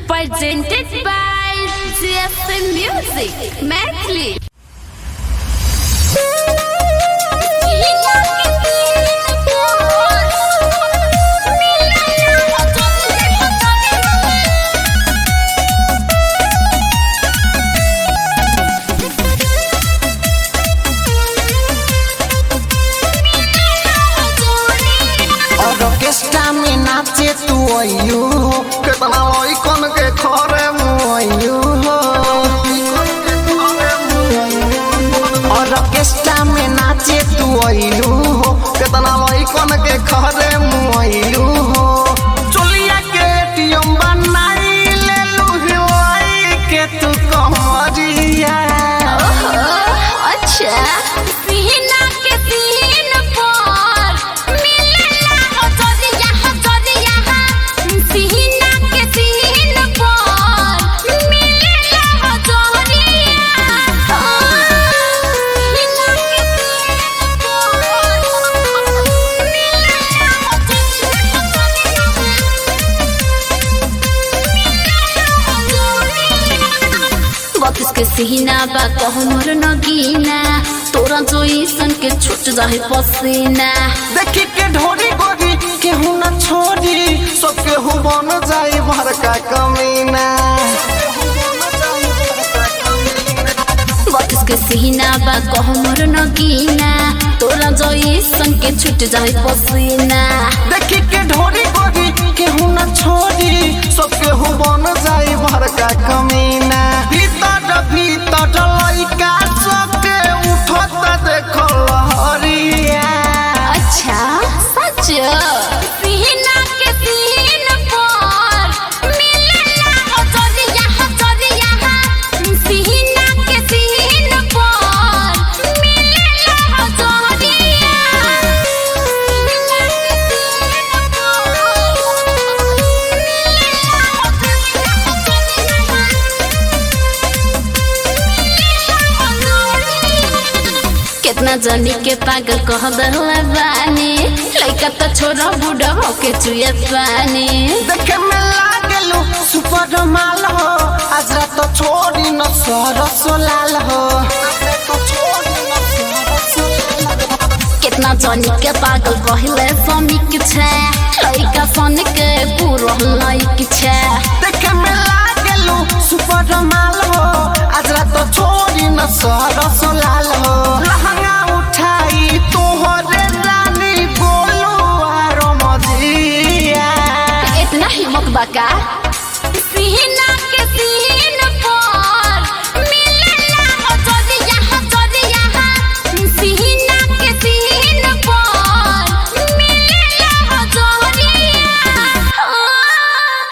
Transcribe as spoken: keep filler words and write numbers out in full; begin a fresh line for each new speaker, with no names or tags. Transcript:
presented by G F M Music, Medley.
Orchestra में नाचे तू आयु हो कितना लइकन के खरे मुआयु हो ऑर्केस्ट्रा में नाचे तू आयु हो कितना लइकन के खरे मुआयु हो चोलिया के टीएम बनाई ले लू हिलाई के तू कमरिया
अच्छा के सीना बा कहमर नगीना तोरा जोईसन के छूट जाए पसीना
देखी के ढोरी गोरी केहू न छोड़ी सब केहू बन जाई भर का कमीना
बत्तीस के सीना बा कहमर नगीना तोरा जोईसन के छूट जाए पसीना
देखी के ढोरी गोरी केहू न छोड़ी सब केहू बन जाई भर का कमीना भीतर भीतर लइका सबके उठत देखो लहरिया
अच्छा सच सीना के सीन पर मिलना हो जरिया हो जरिया सीना के सीन पर मिलना हो जरिया सीना के सीन कितना जनी के पागल कह दहला बानी लइका त छोरा बूढ़ा होके चुया पानी
देखे में लागलू सुपर माल हो आज रात छोड़ी न सरस लाल हो
कितना जनी के पागल कहले समिक छे लइका सन के पूरा लाइक छे
देखे में लागलू सुपर माल हो आज रात छोड़ी न सरस लाल हो